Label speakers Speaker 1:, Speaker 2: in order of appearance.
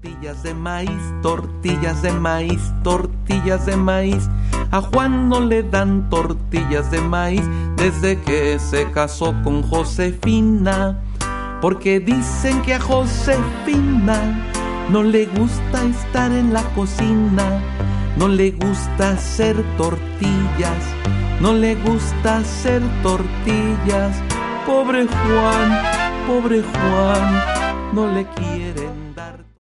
Speaker 1: Tortillas de maíz, tortillas de maíz, tortillas de maíz. A Juan no le dan tortillas de maíz desde que se casó con Josefina, porque dicen que a Josefina no le gusta estar en la cocina, no le gusta hacer tortillas, no le gusta hacer tortillas. Pobre Juan, no le quieren